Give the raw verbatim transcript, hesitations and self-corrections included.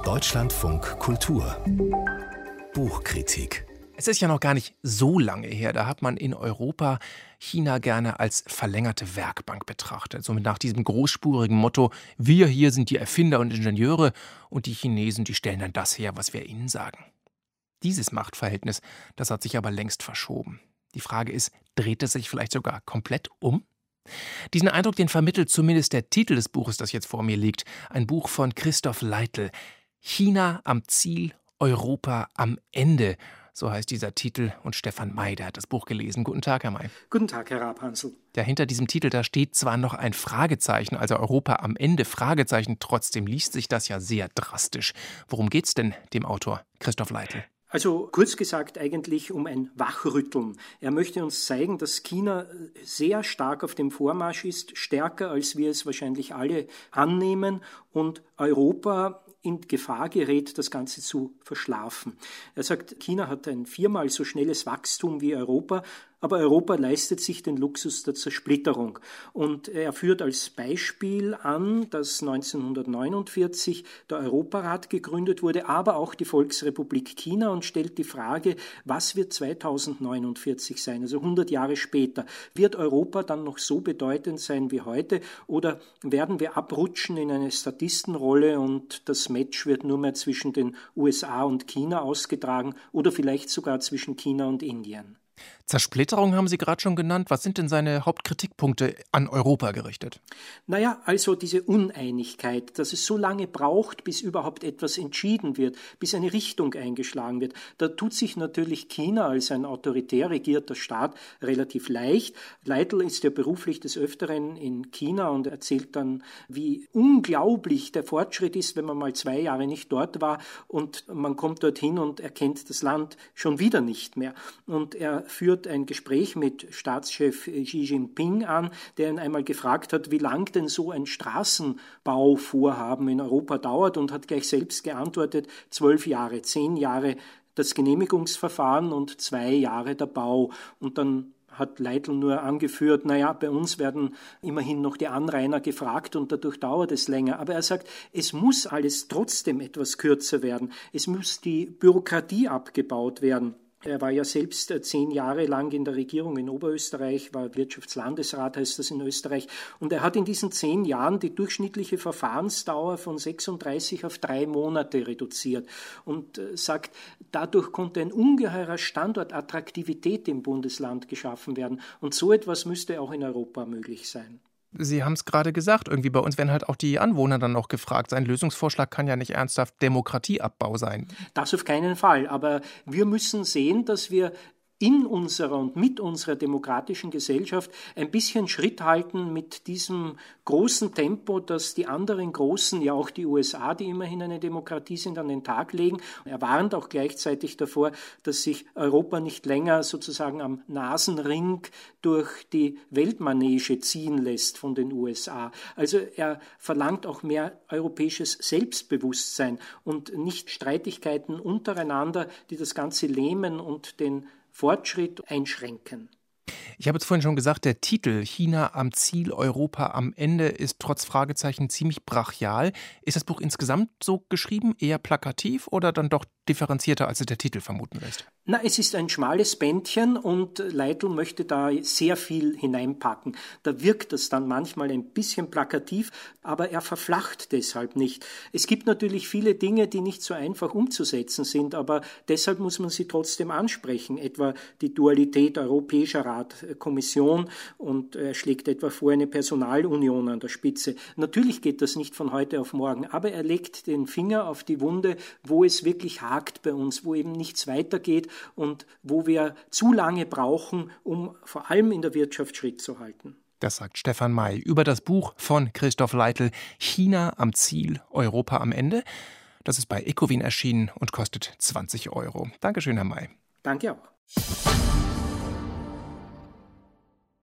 Deutschlandfunk Kultur Buchkritik. Es ist ja noch gar nicht so lange her, da hat man in Europa China gerne als verlängerte Werkbank betrachtet. So nach diesem großspurigen Motto, wir hier sind die Erfinder und Ingenieure und die Chinesen, die stellen dann das her, was wir ihnen sagen. Dieses Machtverhältnis, das hat sich aber längst verschoben. Die Frage ist, dreht es sich vielleicht sogar komplett um? Diesen Eindruck, den vermittelt zumindest der Titel des Buches, das jetzt vor mir liegt. Ein Buch von Christoph Leitl. China am Ziel, Europa am Ende. So heißt dieser Titel, und Stefan May, der hat das Buch gelesen. Guten Tag, Herr May. Guten Tag, Herr Rabhansl. Ja, hinter diesem Titel, da steht zwar noch ein Fragezeichen, also Europa am Ende, Fragezeichen, trotzdem liest sich das ja sehr drastisch. Worum geht's denn dem Autor Christoph Leitl? Also kurz gesagt eigentlich um ein Wachrütteln. Er möchte uns zeigen, dass China sehr stark auf dem Vormarsch ist, stärker als wir es wahrscheinlich alle annehmen, und Europa in Gefahr gerät, das Ganze zu verschlafen. Er sagt, China hat ein viermal so schnelles Wachstum wie Europa, aber Europa leistet sich den Luxus der Zersplitterung. Und er führt als Beispiel an, dass neunzehnhundertneunundvierzig der Europarat gegründet wurde, aber auch die Volksrepublik China, und stellt die Frage, was wird zweitausendneunundvierzig sein, also hundert Jahre später? Wird Europa dann noch so bedeutend sein wie heute, oder werden wir abrutschen in eine Statistenrolle und das Match wird nur mehr zwischen den U S A und China ausgetragen oder vielleicht sogar zwischen China und Indien? Zersplitterung haben Sie gerade schon genannt. Was sind denn seine Hauptkritikpunkte an Europa gerichtet? Naja, also diese Uneinigkeit, dass es so lange braucht, bis überhaupt etwas entschieden wird, bis eine Richtung eingeschlagen wird. Da tut sich natürlich China als ein autoritär regierter Staat relativ leicht. Leitl ist ja beruflich des Öfteren in China und erzählt dann, wie unglaublich der Fortschritt ist, wenn man mal zwei Jahre nicht dort war und man kommt dorthin und erkennt das Land schon wieder nicht mehr. Und er führt ein Gespräch mit Staatschef Xi Jinping an, der ihn einmal gefragt hat, wie lang denn so ein Straßenbauvorhaben in Europa dauert, und hat gleich selbst geantwortet, zwölf Jahre, zehn Jahre das Genehmigungsverfahren und zwei Jahre der Bau. Und dann hat Leitl nur angeführt, naja, bei uns werden immerhin noch die Anrainer gefragt und dadurch dauert es länger. Aber er sagt, es muss alles trotzdem etwas kürzer werden. Es muss die Bürokratie abgebaut werden. Er war ja selbst zehn Jahre lang in der Regierung in Oberösterreich, war Wirtschaftslandesrat, heißt das in Österreich. Und er hat in diesen zehn Jahren die durchschnittliche Verfahrensdauer von sechsunddreißig auf drei Monate reduziert und sagt, dadurch konnte ein ungeheurer Standort Attraktivität im Bundesland geschaffen werden. Und so etwas müsste auch in Europa möglich sein. Sie haben es gerade gesagt, irgendwie bei uns werden halt auch die Anwohner dann noch gefragt. Sein Lösungsvorschlag kann ja nicht ernsthaft Demokratieabbau sein. Das auf keinen Fall, aber wir müssen sehen, dass wir in unserer und mit unserer demokratischen Gesellschaft ein bisschen Schritt halten mit diesem großen Tempo, das die anderen Großen, ja auch die U S A, die immerhin eine Demokratie sind, an den Tag legen. Er warnt auch gleichzeitig davor, dass sich Europa nicht länger sozusagen am Nasenring durch die Weltmanege ziehen lässt von den U S A. Also er verlangt auch mehr europäisches Selbstbewusstsein und nicht Streitigkeiten untereinander, die das Ganze lähmen und den Fortschritt einschränken. Ich habe es vorhin schon gesagt, der Titel China am Ziel, Europa am Ende ist trotz Fragezeichen ziemlich brachial. Ist das Buch insgesamt so geschrieben, eher plakativ oder dann doch differenzierter, als es der Titel vermuten lässt? Na, es ist ein schmales Bändchen und Leitl möchte da sehr viel hineinpacken. Da wirkt das dann manchmal ein bisschen plakativ, aber er verflacht deshalb nicht. Es gibt natürlich viele Dinge, die nicht so einfach umzusetzen sind, aber deshalb muss man sie trotzdem ansprechen, etwa die Dualität Europäischer Rat, Kommission, und er schlägt etwa vor eine Personalunion an der Spitze. Natürlich geht das nicht von heute auf morgen, aber er legt den Finger auf die Wunde, wo es wirklich hakt bei uns, wo eben nichts weitergeht und wo wir zu lange brauchen, um vor allem in der Wirtschaft Schritt zu halten. Das sagt Stefan May über das Buch von Christoph Leitl, China am Ziel, Europa am Ende. Das ist bei Ecowin erschienen und kostet zwanzig Euro. Dankeschön, Herr May. Danke auch.